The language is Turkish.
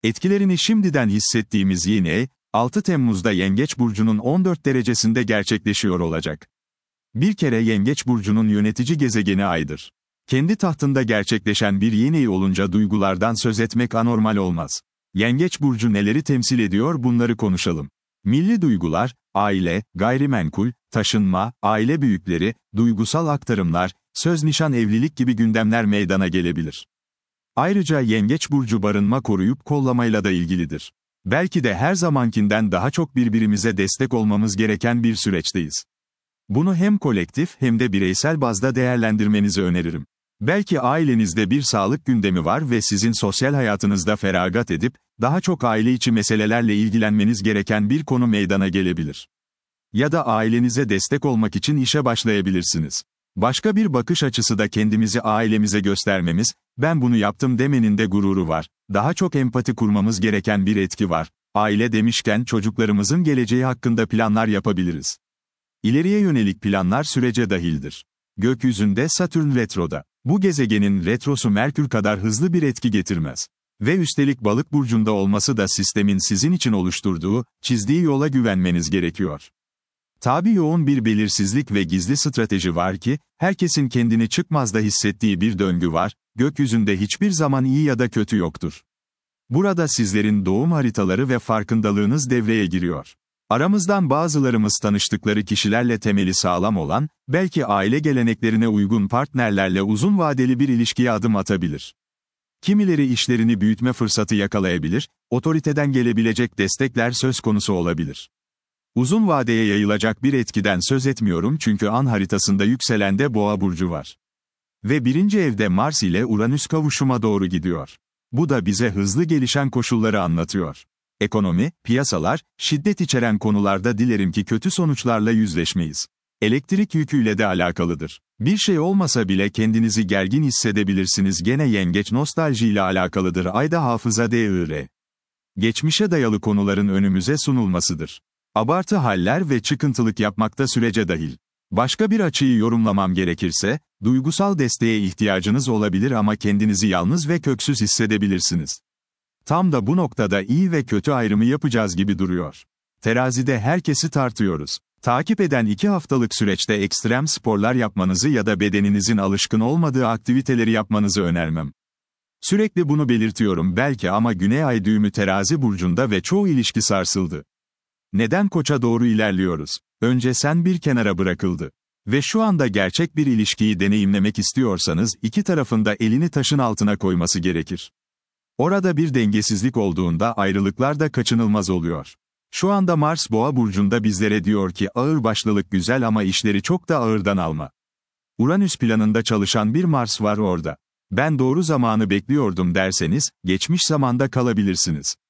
Etkilerini şimdiden hissettiğimiz yeni, 6 Temmuz'da Yengeç Burcu'nun 14 derecesinde gerçekleşiyor olacak. Bir kere Yengeç Burcu'nun yönetici gezegeni Ay'dır. Kendi tahtında gerçekleşen bir yeni olunca duygulardan söz etmek anormal olmaz. Yengeç Burcu neleri temsil ediyor bunları konuşalım. Milli duygular, aile, gayrimenkul, taşınma, aile büyükleri, duygusal aktarımlar, söz nişan evlilik gibi gündemler meydana gelebilir. Ayrıca Yengeç Burcu barınma koruyup kollamayla da ilgilidir. Belki de her zamankinden daha çok birbirimize destek olmamız gereken bir süreçteyiz. Bunu hem kolektif hem de bireysel bazda değerlendirmenizi öneririm. Belki ailenizde bir sağlık gündemi var ve sizin sosyal hayatınızda feragat edip, daha çok aile içi meselelerle ilgilenmeniz gereken bir konu meydana gelebilir. Ya da ailenize destek olmak için işe başlayabilirsiniz. Başka bir bakış açısı da kendimizi ailemize göstermemiz, ben bunu yaptım demenin de gururu var. Daha çok empati kurmamız gereken bir etki var. Aile demişken çocuklarımızın geleceği hakkında planlar yapabiliriz. İleriye yönelik planlar sürece dahildir. Gökyüzünde Satürn retroda. Bu gezegenin retrosu Merkür kadar hızlı bir etki getirmez. Ve üstelik Balık burcunda olması da sistemin sizin için oluşturduğu, çizdiği yola güvenmeniz gerekiyor. Tabii yoğun bir belirsizlik ve gizli strateji var ki, herkesin kendini çıkmazda hissettiği bir döngü var, gökyüzünde hiçbir zaman iyi ya da kötü yoktur. Burada sizlerin doğum haritaları ve farkındalığınız devreye giriyor. Aramızdan bazılarımız tanıştıkları kişilerle temeli sağlam olan, belki aile geleneklerine uygun partnerlerle uzun vadeli bir ilişkiye adım atabilir. Kimileri işlerini büyütme fırsatı yakalayabilir, otoriteden gelebilecek destekler söz konusu olabilir. Uzun vadeye yayılacak bir etkiden söz etmiyorum çünkü an haritasında yükselende Boğa burcu var. Ve 1. evde Mars ile Uranüs kavuşuma doğru gidiyor. Bu da bize hızlı gelişen koşulları anlatıyor. Ekonomi, piyasalar, şiddet içeren konularda dilerim ki kötü sonuçlarla yüzleşmeyiz. Elektrik yüküyle de alakalıdır. Bir şey olmasa bile kendinizi gergin hissedebilirsiniz. Gene yengeç nostaljiyle alakalıdır. Ayda hafıza dir. Geçmişe dayalı konuların önümüze sunulmasıdır. Abartı haller ve çıkıntılık yapmakta sürece dahil. Başka bir açıyı yorumlamam gerekirse, duygusal desteğe ihtiyacınız olabilir ama kendinizi yalnız ve köksüz hissedebilirsiniz. Tam da bu noktada iyi ve kötü ayrımı yapacağız gibi duruyor. Terazide herkesi tartıyoruz. Takip eden 2 haftalık süreçte ekstrem sporlar yapmanızı ya da bedeninizin alışkın olmadığı aktiviteleri yapmanızı önermem. Sürekli bunu belirtiyorum belki ama Güney Ay düğümü Terazi burcunda ve çoğu ilişki sarsıldı. Neden Koç'a doğru ilerliyoruz? Önce sen bir kenara bırakıldı. Ve şu anda gerçek bir ilişkiyi deneyimlemek istiyorsanız iki tarafın da elini taşın altına koyması gerekir. Orada bir dengesizlik olduğunda ayrılıklar da kaçınılmaz oluyor. Şu anda Mars Boğa burcunda bizlere diyor ki ağırbaşlılık güzel ama işleri çok da ağırdan alma. Uranüs planında çalışan bir Mars var orada. Ben doğru zamanı bekliyordum derseniz, geçmiş zamanda kalabilirsiniz.